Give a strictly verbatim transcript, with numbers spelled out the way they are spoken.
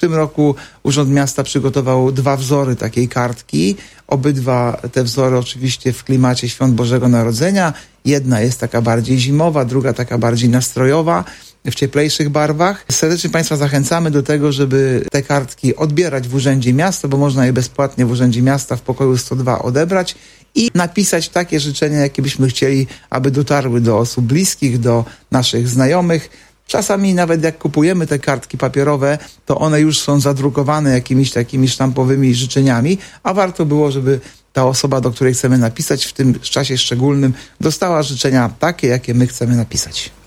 tym roku Urząd Miasta przygotował dwa wzory takiej kartki. Obydwa te wzory oczywiście w klimacie Świąt Bożego Narodzenia. Jedna jest taka bardziej zimowa, druga taka bardziej nastrojowa, w cieplejszych barwach. Serdecznie Państwa zachęcamy do tego, żeby te kartki odbierać w Urzędzie Miasta, bo można je bezpłatnie w Urzędzie Miasta w pokoju sto dwa odebrać i napisać takie życzenia, jakie byśmy chcieli, aby dotarły do osób bliskich, do naszych znajomych. Czasami nawet jak kupujemy te kartki papierowe, to one już są zadrukowane jakimiś takimi sztampowymi życzeniami, a warto było, żeby ta osoba, do której chcemy napisać w tym czasie szczególnym, dostała życzenia takie, jakie my chcemy napisać.